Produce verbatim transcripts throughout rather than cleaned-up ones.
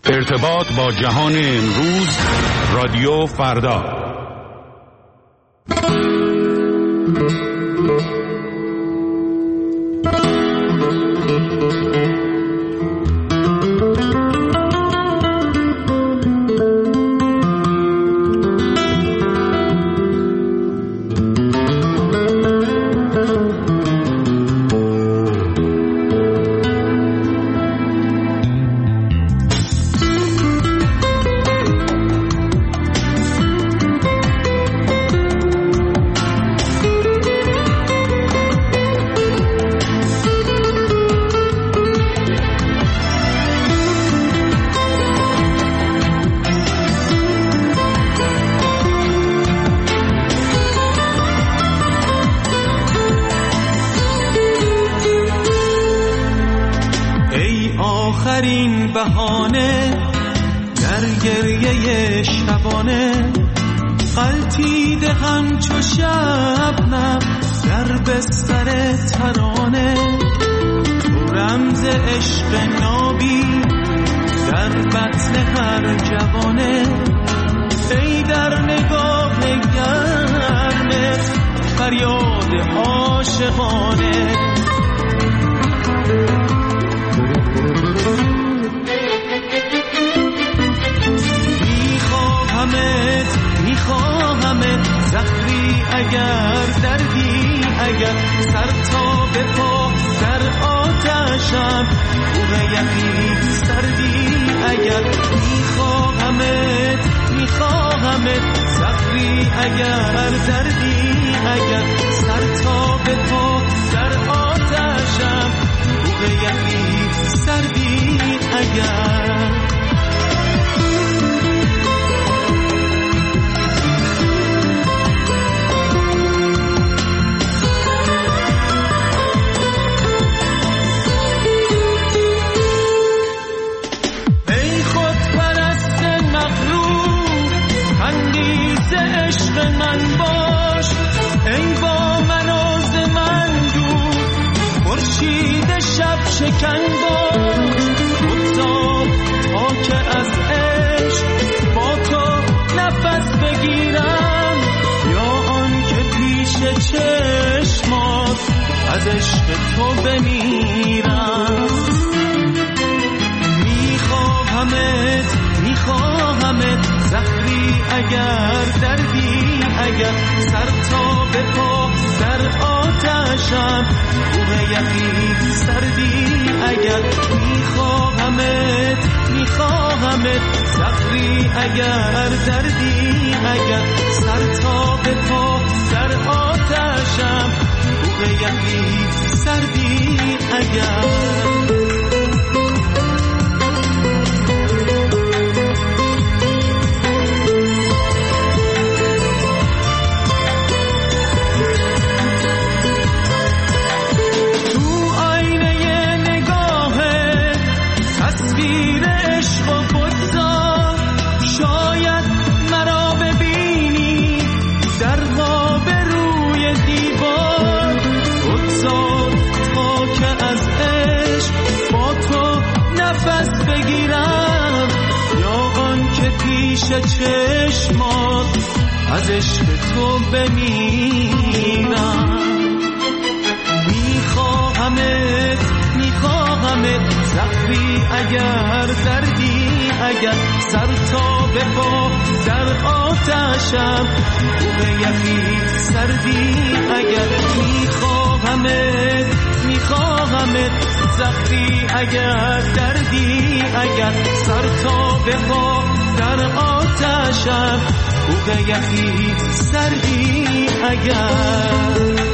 ارتباط با جهان امروز، رادیو فردا. آخرین بهانه در گریه شبانه، غلطیده همچو شبنم در بستر ترانه. تو رمز عشق نابی در بطن هر جوانه، ای در نگاه گرمت فریاد عاشقانه. میخواهمت میخواهمت زهری اگر دردی اگر، سر تا به پا در آتشم کوه یخی سردی اگر. میخواهمت میخواهمت زهری اگر دردی اگر، سر تا به پا در آتشم کوه یخی سردی اگر. عشق من باش ای با مناز من دور، خورشید شب شکن باش افتاد تا که از عشق با تو نفس بگیرم، یا آن که پیش چشمات از عشق تو بمیرم. میخواهمت میخواهمت زهری اگر دردی اگر، سر تا به پا در آتشم کوه یخی سردی اگر. میخواهمت میخواهمت زهری اگر دردی اگر، سر تا به پا در آتشم کوه یخی سردی اگر. پیش چشمات از عشق تو بمیرم. میخواهمت میخواهمت زهری اگر دردی اگر، سر تا به پا در آتشم کوه یخی سردی اگر. میخواهمت میخواهمت زهری اگر دردی اگر، سر تا به پا در آتشم کوه یخی سردی اگر.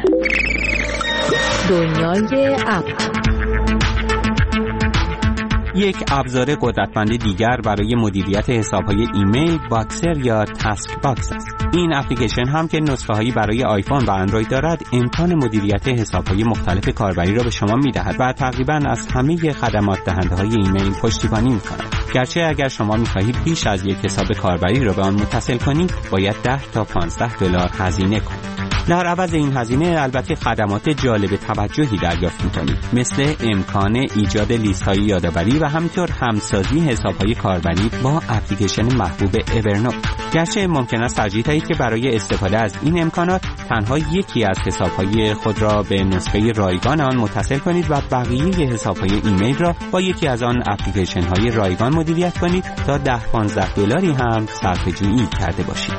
دنیای اپ یک ابزار قدرتمند دیگر برای مدیریت حساب‌های ایمیل باکسر یا تاسک باکس است. این اپلیکیشن هم که نسخه‌هایی برای آیفون و اندروید دارد، امکان مدیریت حساب‌های مختلف کاربری را به شما می‌دهد و تقریباً از همه خدمات دهنده‌های ایمیل پشتیبانی می‌کند. گرچه اگر شما می‌خواهید بیش از یک حساب کاربری را به آن متصل کنید، باید ده تا پانزده دلار هزینه کنید. در عوض این هزینه البته خدمات جالب توجهی دریافت می‌کنید، مثل امکان ایجاد لیست‌های یادآوری و همینطور همسازی حساب‌های کاربری با اپلیکیشن محبوب اورنوت. گرچه ممکن است ترجیح دهید که برای استفاده از این امکانات تنها یکی از حساب‌های خود را به نسخه رایگان آن متصل کنید و بقیه حساب‌های ایمیل را با یکی از آن اپلیکیشن‌های رایگان مدیریت کنید تا ده تا پانزده دلاری هم صرفه‌جویی کرده باشید.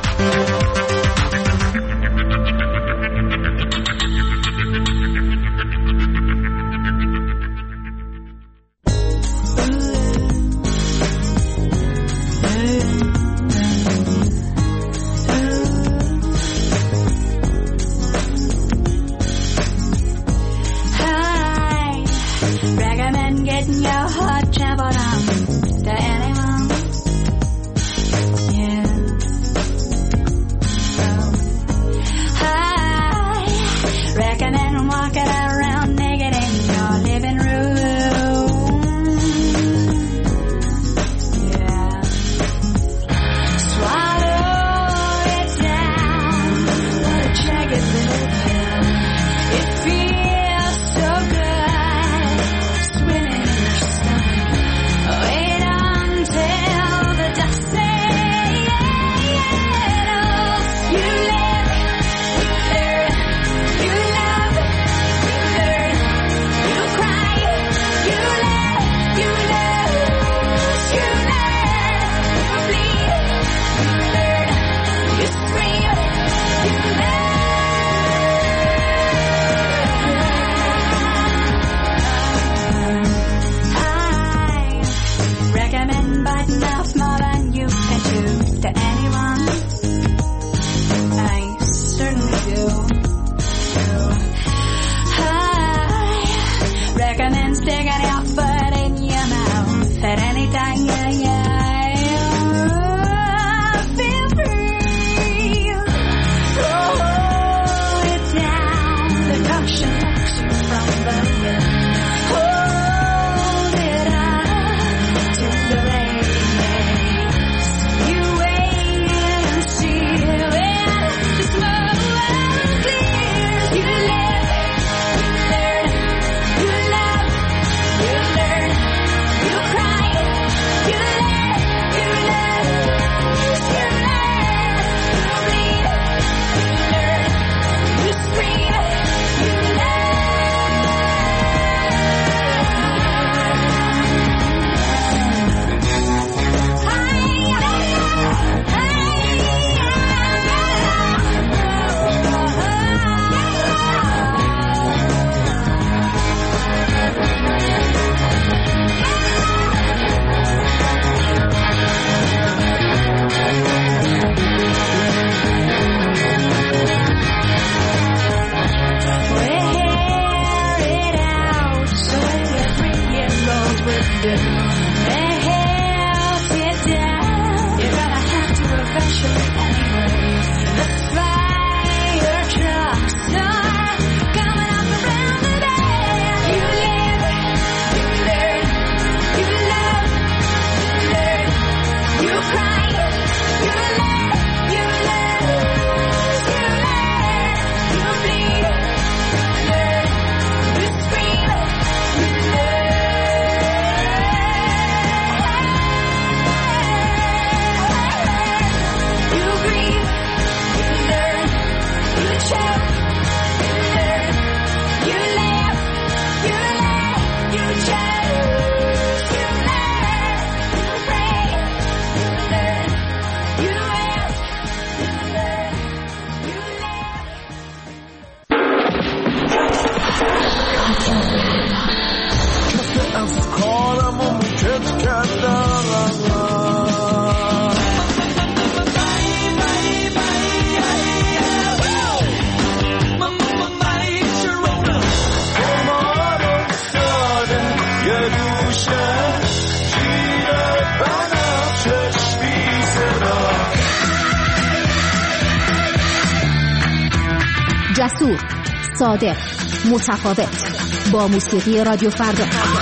جسور، صادق، متفاوت. با موسیقی رادیو فردا.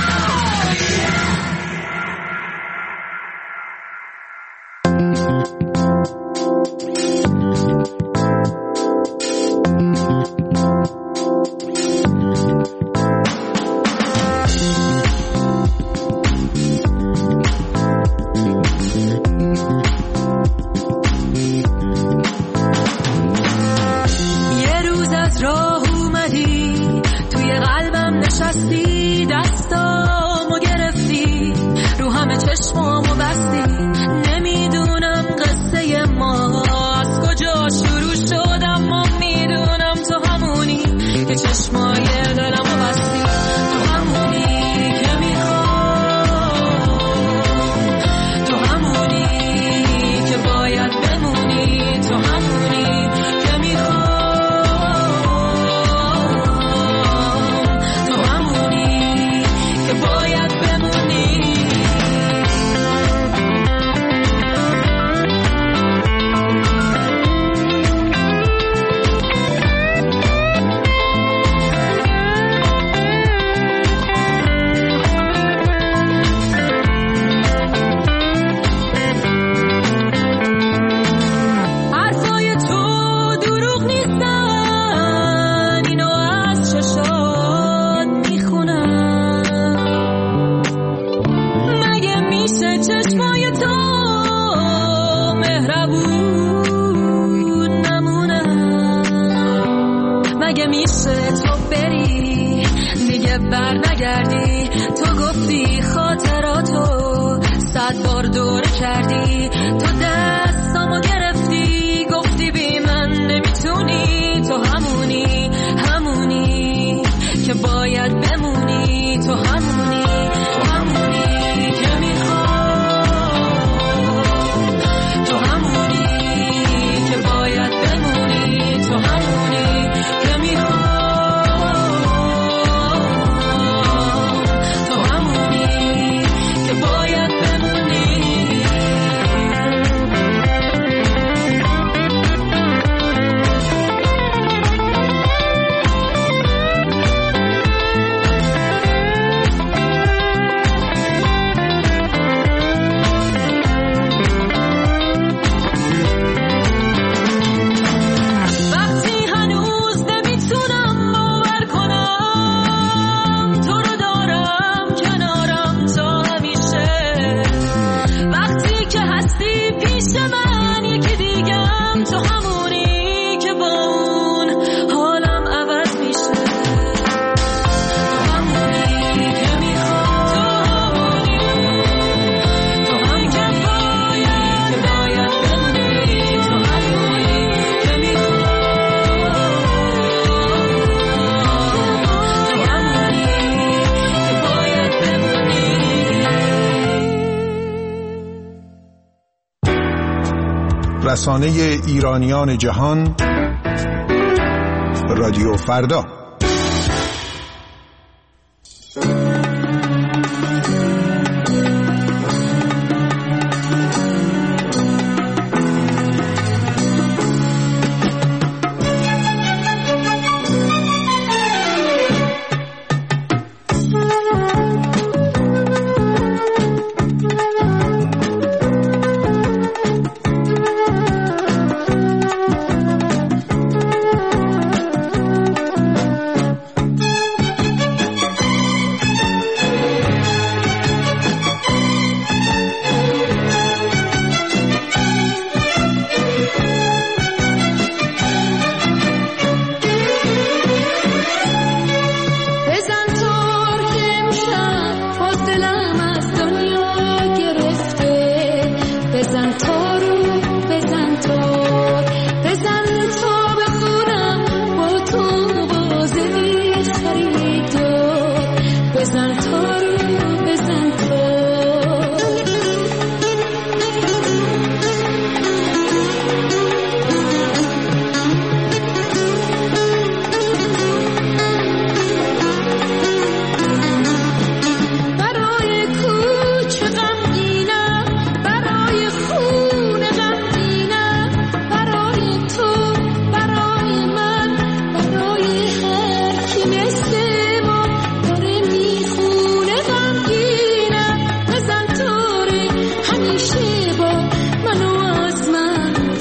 رسانه ایرانیان جهان رادیو فردا.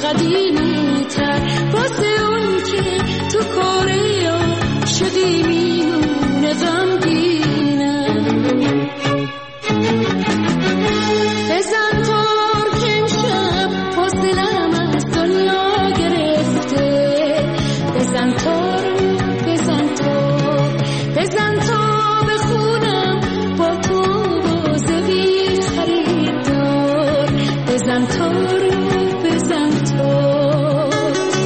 قدیمی تر واسه اون که تو کاره عاشقی میمونه غمگینم. بزن تار که امشب حوصله‌ام از دنیا گرفته. بزن تار بزن تار بزن تا بخونم با تو بازه بی خریدار. بزن تار بزن تار.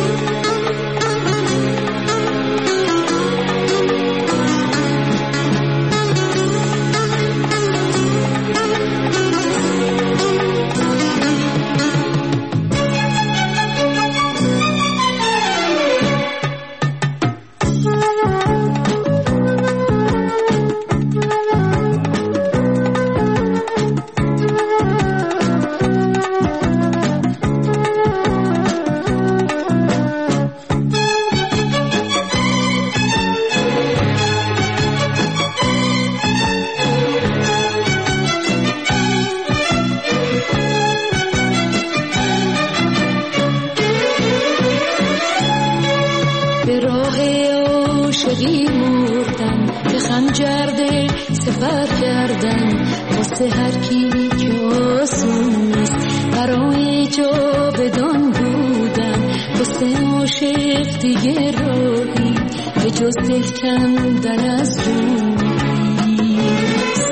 به راه عاشقی مردم، به خنجر سفر کردم واسه هر کی که آسون نیست. برای جاودان بودم واسه عاشق دیگه راهی به جز دل کندن از جون نیست.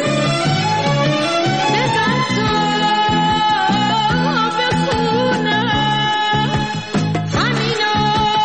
بزن تا بخونم همینا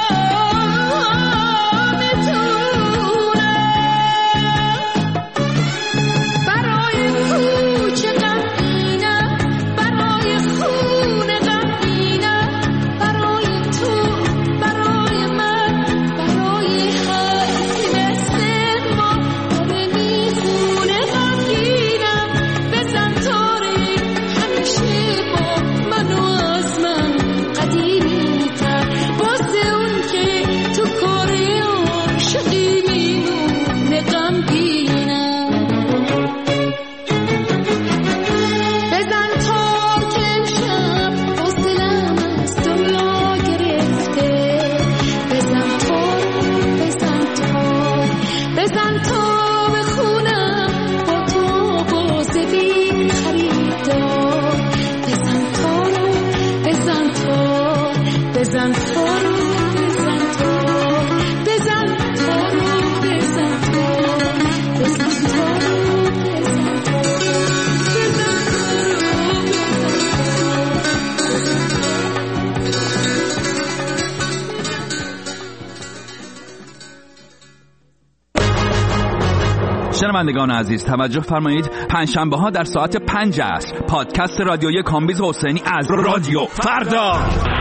شنوندگان عزیز توجه فرمایید، پنجشنبه ها در ساعت پنج عصر پادکست رادیویی کامبیز حسینی از رادیو فردا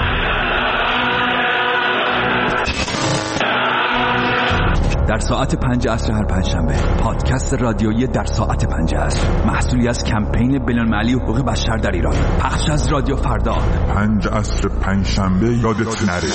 در ساعت پنج عصر هر پنجشنبه. پادکست رادیویی در ساعت پنج عصر محصولی از کمپین بین‌المللی حقوق بشر در ایران، پخش از رادیو فردا. پنج عصر پنجشنبه یادت نره.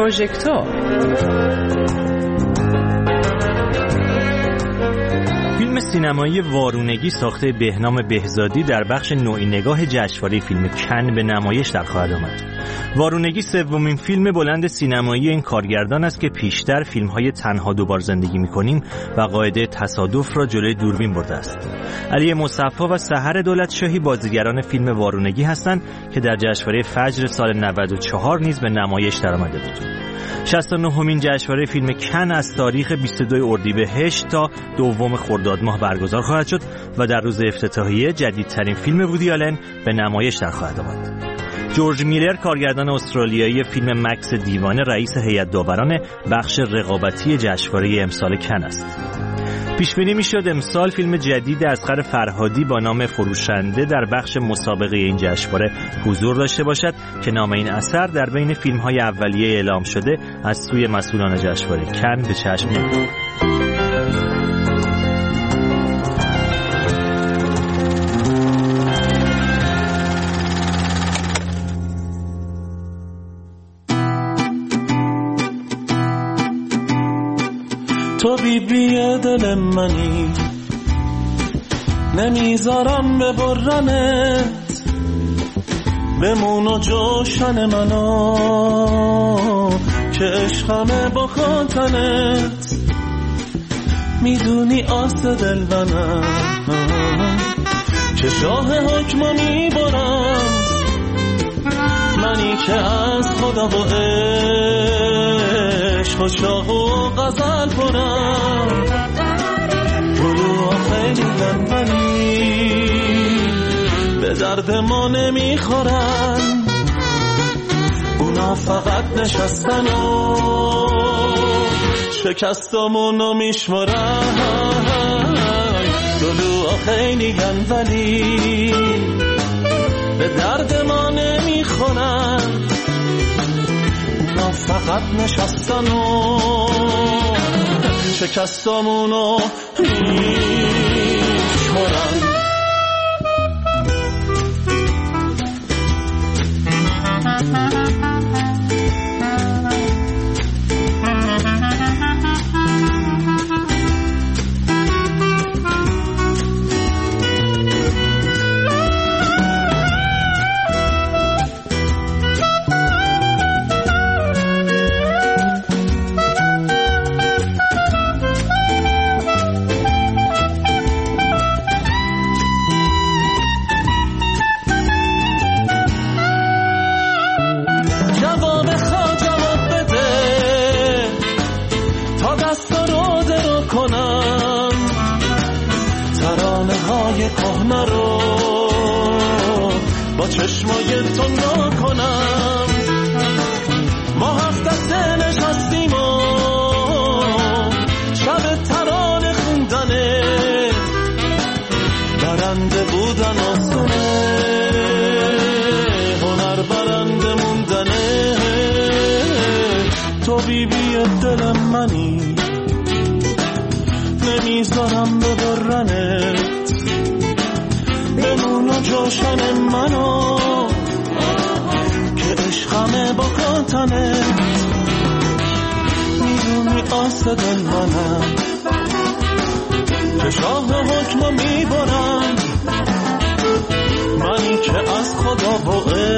پروژکتور. فیلم سینمایی وارونگی ساخته بهنام بهزادی در بخش نوعی نگاه جشنواره فیلم کن به نمایش در خواهد آمد. وارونگی سومین فیلم بلند سینمایی این کارگردان است که پیشتر فیلم‌های تنها دوبار زندگی می‌کنیم و قاعده تصادف را جلوی دوربین برده است. علی مصفا و سحر دولتشاهی بازیگران فیلم وارونگی هستند که در جشنواره فجر سال نود و چهار نیز به نمایش درآمده بود. شصت و نهمین جشنواره فیلم کن از تاریخ بیست و دو اردیبهشت تا دوم خرداد ماه برگزار خواهد شد و در روز افتتاحیه جدیدترین فیلم وودی آلن به نمایش در خواهد آمد. جورج میلر کارگردان استرالیایی فیلم مکس دیوانه رئیس هیئت داوران بخش رقابتی جشنواره امسال کن است. پیش بینی میشد امسال فیلم جدید اصغر فرهادی با نام فروشنده در بخش مسابقه این جشنواره حضور داشته باشد که نام این اثر در بین فیلم‌های اولیه اعلام شده از سوی مسئولان جشنواره کن به چشم نمی‌خورد. تو بی بی دل منی، نمیذارم ببرنت، بمون و جوشن منو که عشقمه با خاطرت. میدونی آس دل منم که شاه حکم میبرم، منی که از خدا و عشق و شاه و غزل پرم. گلوها خیلی لنبنی به درد ما نمیخورن، اونا فقط نشستن و شکستامونو میشمارن. گلوها خیلی ولی به درد ما نمیخورن، اونا فقط نشستن و شکستامونو میشمارن. کهنه رو با چشمای تو نکنم، ما هفت دسته نشستیم و شب ترانه خوندنه، برنده بودن آسونه، هنر برنده موندنه. تو بی بی دل منی، نمیذارم ببرنت، بمون و جوشن منو که عشقمه با کاتنت. میدونی آس دل منم که شاه حکم میبرم، منی که از خدا و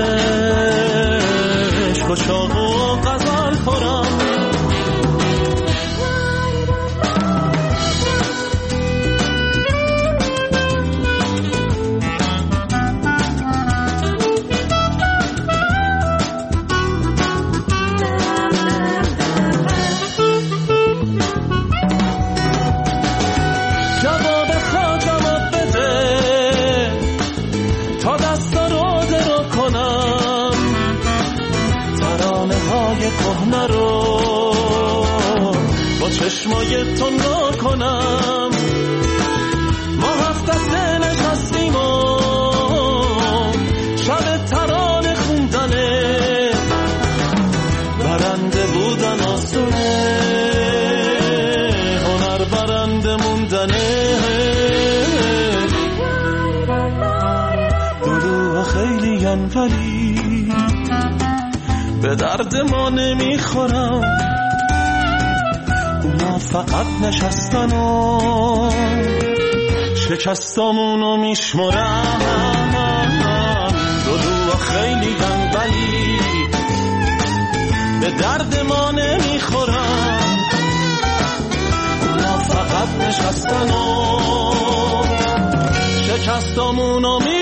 عشق و شاق و غزل خورم. کهنه رو با چشمای تو نکنم، ما هفت دسته نشستیم و شب ترانه خوندنه، برنده بودن آسونه، هنر برنده موندنه. گلوها خیلی ین ولی به درد ما نمیخورن، اونا فقط نشستن و شکستامونو میشمرن. دو دو خیلی دنبلی به درد ما نمیخورن، اونا فقط نشستن و شکستامونو میشمرن.